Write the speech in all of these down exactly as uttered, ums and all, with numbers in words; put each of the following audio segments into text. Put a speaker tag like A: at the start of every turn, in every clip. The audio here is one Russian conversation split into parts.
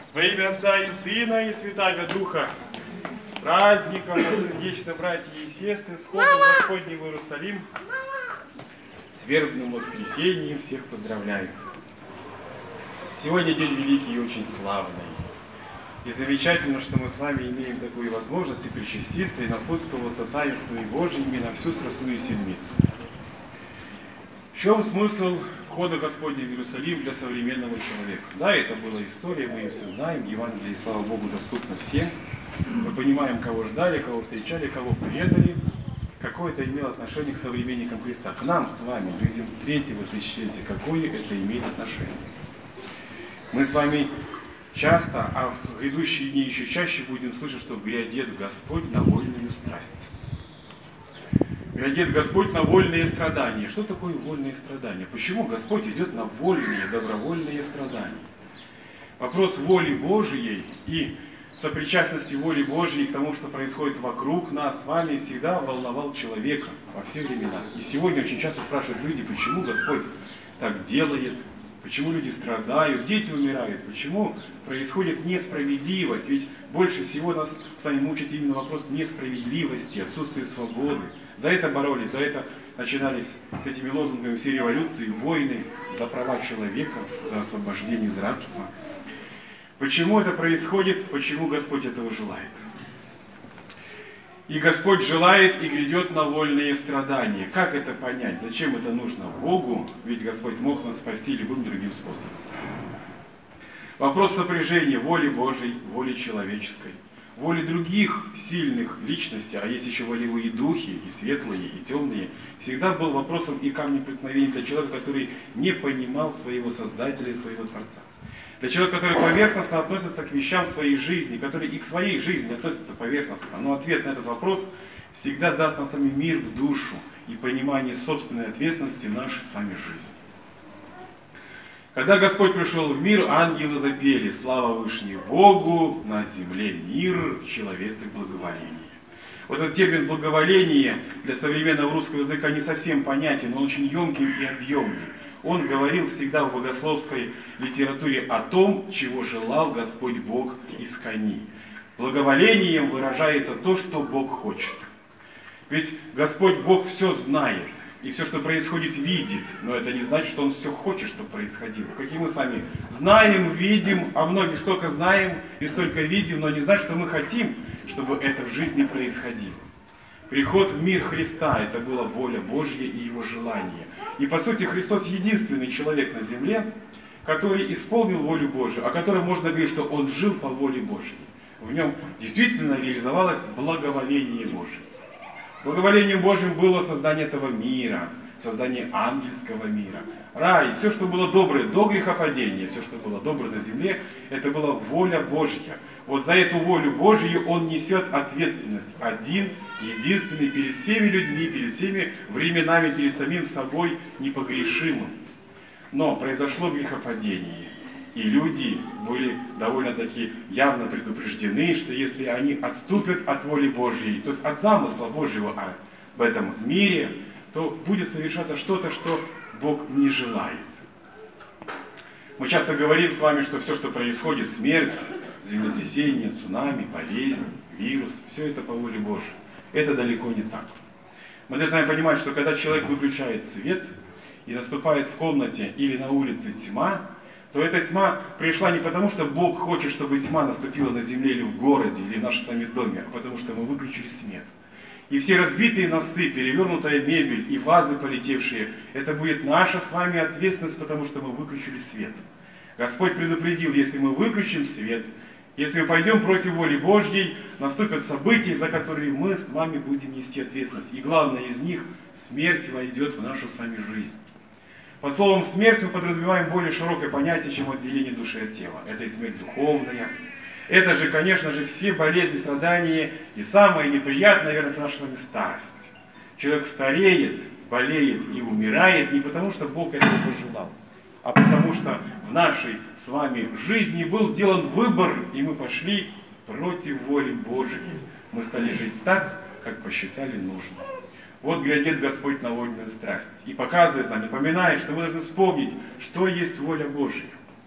A: Во имя Отца и Сына и Святаго Духа, с праздником вас сердечно, братья и сестры, с ходом Господним в Иерусалим, с вербным воскресением всех поздравляю. Сегодня день великий и очень славный. И замечательно, что мы с вами имеем такую возможность и причаститься, и напутствоваться таинствами Божьими на всю Страстную Седмицу. В чем смысл входа Господня в Иерусалим для современного человека? Да, это была история, мы ее все знаем, Евангелие, слава Богу, доступно всем. Мы понимаем, кого ждали, кого встречали, кого предали, какое это имело отношение к современникам Христа. К нам с вами, людям третьего тысячелетия, какое это имеет отношение? Мы с вами часто, а в грядущие дни еще чаще будем слышать, что грядет Господь на вольную страсть. Грядет Господь на вольные страдания. Что такое вольные страдания? Почему Господь идет на вольные, добровольные страдания? Вопрос воли Божией и сопричастности воли Божьей к тому, что происходит вокруг нас с вами, всегда волновал человека во все времена. И сегодня очень часто спрашивают люди, почему Господь так делает, почему люди страдают, дети умирают, почему происходит несправедливость. Ведь больше всего нас с вами мучит именно вопрос несправедливости, отсутствия свободы. За это боролись, за это начинались с этими лозунгами все революции, войны за права человека, за освобождение из рабства. Почему это происходит? Почему Господь этого желает? И Господь желает и грядет на вольные страдания. Как это понять? Зачем это нужно Богу? Ведь Господь мог нас спасти любым другим способом. Вопрос сопряжения воли Божьей, воли человеческой, воли других сильных личностей, а есть еще волевые духи, и светлые, и темные, всегда был вопросом и камнем преткновения для человека, который не понимал своего Создателя и своего Творца. Для человека, который поверхностно относится к вещам своей жизни, который и к своей жизни относится поверхностно. Но ответ на этот вопрос всегда даст нам сами мир в душу и понимание собственной ответственности нашей с вами жизни. Когда Господь пришел в мир, ангелы запели: «Слава Вышней Богу, на земле мир, человецы благоволение». Вот этот термин «благоволение» для современного русского языка не совсем понятен, он очень емкий и объемный. Он говорил всегда в богословской литературе о том, чего желал Господь Бог искони. Благоволением выражается то, что Бог хочет. Ведь Господь Бог все знает. И все, что происходит, видит. Но это не значит, что Он все хочет, чтобы происходило. Какие мы с вами знаем, видим, а многих столько знаем и столько видим, но не значит, что мы хотим, чтобы это в жизни происходило. Приход в мир Христа – это была воля Божья и Его желание. И по сути Христос единственный человек на земле, который исполнил волю Божию, о котором можно говорить, что Он жил по воле Божьей. В нем действительно реализовалось благоволение Божие. Благоволением Божьим было создание этого мира, создание ангельского мира. Рай, все, что было доброе до грехопадения, все, что было доброе на земле, это была воля Божья. Вот за эту волю Божью Он несет ответственность. Один, единственный, перед всеми людьми, перед всеми временами, перед самим собой непогрешимым. Но произошло грехопадение. И люди были довольно-таки явно предупреждены, что если они отступят от воли Божьей, то есть от замысла Божьего об этом мире, то будет совершаться что-то, что Бог не желает. Мы часто говорим с вами, что все, что происходит, смерть, землетрясение, цунами, болезнь, вирус, все это по воле Божьей. Это далеко не так. Мы должны понимать, что когда человек выключает свет и наступает в комнате или на улице тьма, то эта тьма пришла не потому, что Бог хочет, чтобы тьма наступила на земле или в городе, или в нашем сами доме, а потому что мы выключили свет. И все разбитые носы, перевернутая мебель и вазы полетевшие, это будет наша с вами ответственность, потому что мы выключили свет. Господь предупредил, если мы выключим свет, если мы пойдем против воли Божьей, наступят события, за которые мы с вами будем нести ответственность. И главное из них – смерть войдет в нашу с вами жизнь. Под словом «смерть» мы подразумеваем более широкое понятие, чем отделение души от тела. Это и смерть духовная. Это же, конечно же, все болезни, страдания. И самое неприятное, наверное, это наша с вами старость. Человек стареет, болеет и умирает не потому, что Бог этого пожелал, а потому что в нашей с вами жизни был сделан выбор, и мы пошли против воли Божьей. Мы стали жить так, как посчитали нужным. Вот грядет Господь на вольную страсть и показывает нам, напоминает, что мы должны вспомнить, что есть воля Божья.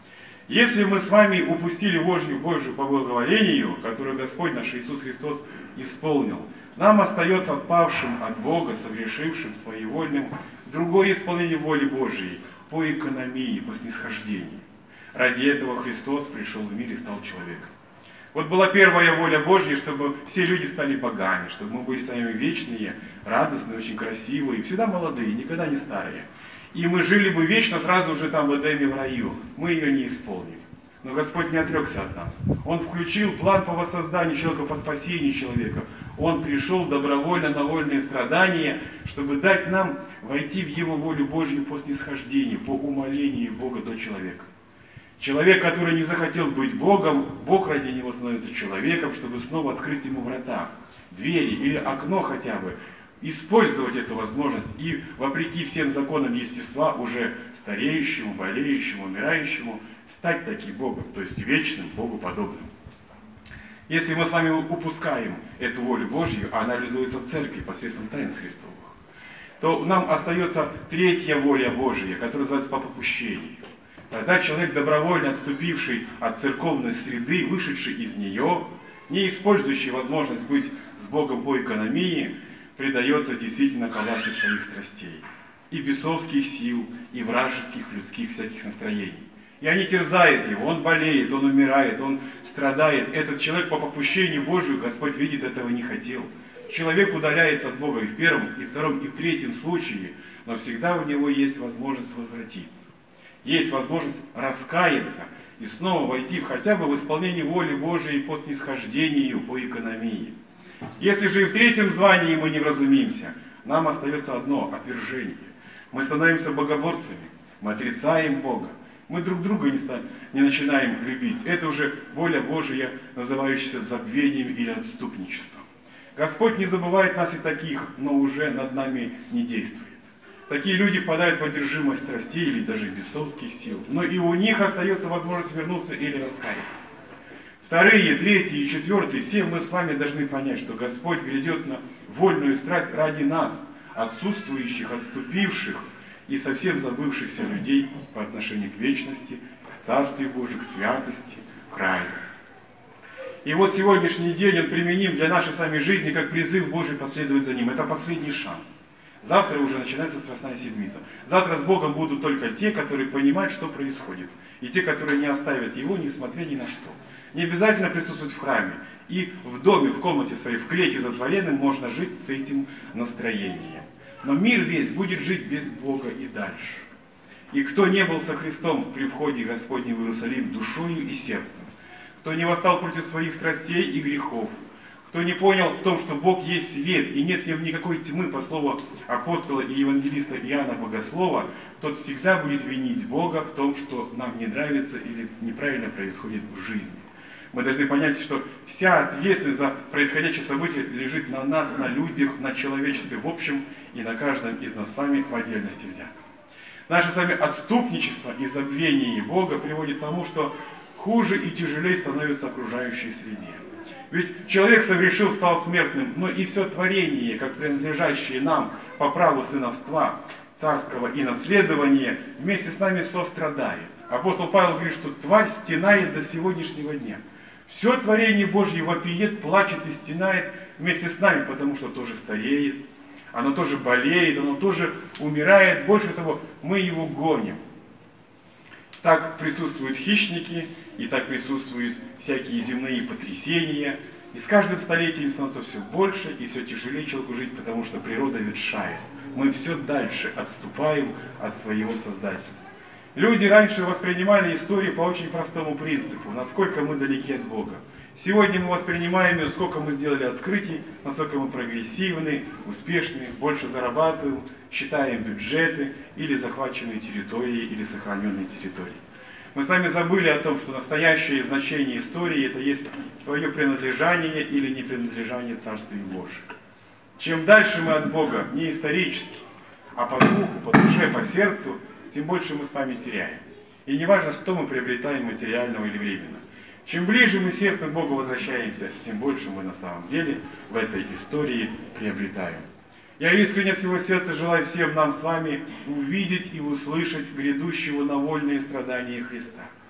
A: Если мы с вами упустили волю Божию по благоволению, которую Господь наш Иисус Христос исполнил, нам остается отпавшим от Бога, согрешившим своевольным, другое исполнение воли Божией по экономии, по снисхождению. Ради этого Христос пришел в мир и стал человеком. Вот была первая воля Божья, чтобы все люди стали богами, чтобы мы были с вами вечные, радостные, очень красивые, всегда молодые, никогда не старые. И мы жили бы вечно сразу же там в Эдеме, в раю. Мы ее не исполнили. Но Господь не отрекся от нас. Он включил план по воссозданию человека, по спасению человека. Он пришел добровольно на вольные страдания, чтобы дать нам войти в Его волю Божью по снисхождению, по умолению Бога до человека. Человек, который не захотел быть Богом, Бог ради него становится человеком, чтобы снова открыть ему врата, двери или окно хотя бы, использовать эту возможность и, вопреки всем законам естества, уже стареющему, болеющему, умирающему, стать таким Богом, то есть вечным, Богу подобным. Если мы с вами упускаем эту волю Божью, а она реализуется в церкви посредством таинств Христовых, то нам остается третья воля Божья, которая называется по попущению. Тогда человек, добровольно отступивший от церковной среды, вышедший из нее, не использующий возможность быть с Богом по экономии, предается действительно ко власти своих страстей, и бесовских сил, и вражеских людских всяких настроений. И они терзают его, он болеет, он умирает, он страдает. Этот человек по попущению Божию, Господь видит, этого не хотел. Человек удаляется от Бога и в первом, и втором, и в третьем случае, но всегда у него есть возможность возвратиться. Есть возможность раскаяться и снова войти хотя бы в исполнение воли Божией по снисхождению, по экономии. Если же и в третьем звании мы не вразумимся, нам остается одно – отвержение. Мы становимся богоборцами, мы отрицаем Бога, мы друг друга не, станем, не начинаем любить. Это уже воля Божия, называющаяся забвением или отступничеством. Господь не забывает нас и таких, но уже над нами не действует. Такие люди впадают в одержимость страстей или даже бесовских сил, но и у них остается возможность вернуться или раскаяться. Вторые, третьи и четвертые, все мы с вами должны понять, что Господь грядет на вольную страсть ради нас, отсутствующих, отступивших и совсем забывшихся людей по отношению к вечности, к Царствию Божию, к святости, к раю. И вот сегодняшний день он применим для нашей с вами жизни, как призыв Божий последовать за ним. Это последний шанс. Завтра уже начинается Страстная Седмица. Завтра с Богом будут только те, которые понимают, что происходит. И те, которые не оставят Его, несмотря ни на что. Не обязательно присутствовать в храме. И в доме, в комнате своей, в клете затворенным можно жить с этим настроением. Но мир весь будет жить без Бога и дальше. И кто не был со Христом при входе Господнем в Иерусалим душою и сердцем, кто не восстал против своих страстей и грехов, кто не понял в том, что Бог есть свет, и нет в нем никакой тьмы, по слову апостола и евангелиста Иоанна Богослова, тот всегда будет винить Бога в том, что нам не нравится или неправильно происходит в жизни. Мы должны понять, что вся ответственность за происходящее событие лежит на нас, на людях, на человечестве в общем и на каждом из нас с вами в отдельности взятом. Наше с вами отступничество и забвение Бога приводит к тому, что хуже и тяжелее становится окружающей среде. Ведь человек согрешил, стал смертным, но и все творение, как принадлежащее нам по праву сыновства, царского и наследования, вместе с нами сострадает. Апостол Павел говорит, что тварь стенает до сегодняшнего дня. Все творение Божье вопиет, плачет и стенает вместе с нами, потому что тоже стареет, оно тоже болеет, оно тоже умирает. Больше того, мы его гоним. Так присутствуют хищники, и так присутствуют всякие земные потрясения. И с каждым столетием становится все больше и все тяжелее человеку жить, потому что природа ветшает. Мы все дальше отступаем от своего Создателя. Люди раньше воспринимали историю по очень простому принципу, насколько мы далеки от Бога. Сегодня мы воспринимаем ее, сколько мы сделали открытий, насколько мы прогрессивны, успешны, больше зарабатываем, считаем бюджеты или захваченные территории, или сохраненные территории. Мы с вами забыли о том, что настоящее значение истории – это есть свое принадлежание или не принадлежание Царствию Божию. Чем дальше мы от Бога, не исторически, а по духу, по душе, по сердцу, тем больше мы с вами теряем. И не важно, что мы приобретаем материального или временно. Чем ближе мы сердцем к Богу возвращаемся, тем больше мы на самом деле в этой истории приобретаем. Я искренне от всего сердца желаю всем нам с вами увидеть и услышать грядущего на вольные страдания Христа.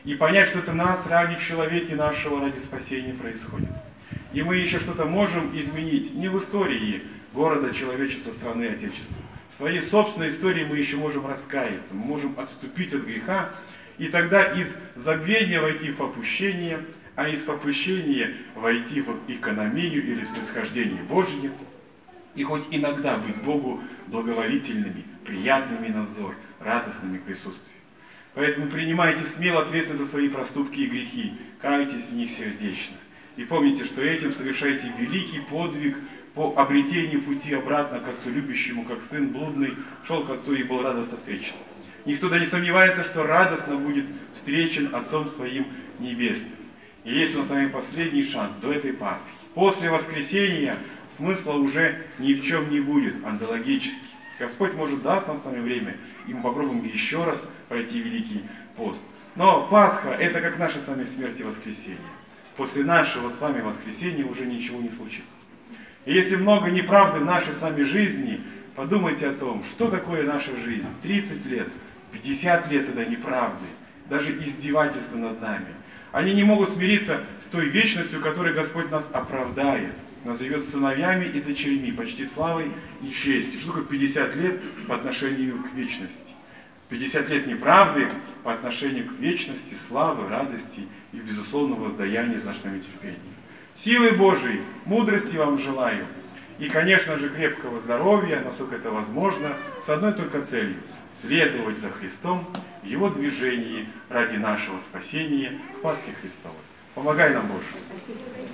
A: и понять, что это нас ради человека нашего, ради спасения происходит. И мы еще что-то можем изменить не в истории города, человечества, страны, Отечества. В своей собственной истории мы еще можем раскаяться, мы можем отступить от греха, и тогда из забвения войти в попущение, а из попущения войти в экономию или в снисхождение Божье, и хоть иногда быть Богу благоволительными, приятными на взор, радостными к присутствию. Поэтому принимайте смело ответственность за свои проступки и грехи, кайтесь в них сердечно. И помните, что этим совершаете великий подвиг по обретению пути обратно к Отцу любящему, как сын блудный шел к Отцу и был радостно встречен. Никто да не сомневается, что радостно будет встречен Отцом Своим Небесным. И есть у нас с вами последний шанс до этой Пасхи. После воскресения смысла уже ни в чем не будет, онтологически. Господь, может, даст нам с вами время, и мы попробуем еще раз пройти Великий пост. Но Пасха – это как наша с вами смерть и воскресение. После нашего с вами воскресения уже ничего не случится. И если много неправды в нашей с вами жизни, подумайте о том, что такое наша жизнь. тридцать лет, пятьдесят лет это неправды, даже издевательства над нами. Они не могут смириться с той вечностью, которой Господь нас оправдает, назовет сыновьями и дочерьми, почти славой и честью. Что такое пятьдесят лет по отношению к вечности? пятьдесят лет неправды по отношению к вечности, славы, радости и, безусловно, воздаяния за нашими терпением. Силы Божией, мудрости вам желаю. И, конечно же, крепкого здоровья, насколько это возможно, с одной только целью – следовать за Христом в Его движении ради нашего спасения к Пасхе Христовой. Помогай нам, Боже!